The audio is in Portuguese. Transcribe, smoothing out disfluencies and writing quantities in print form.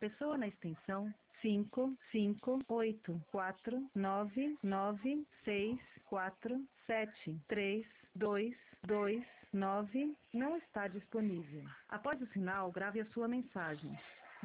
pessoa na extensão 5584996473229 não está disponível. Após o sinal, grave a sua mensagem.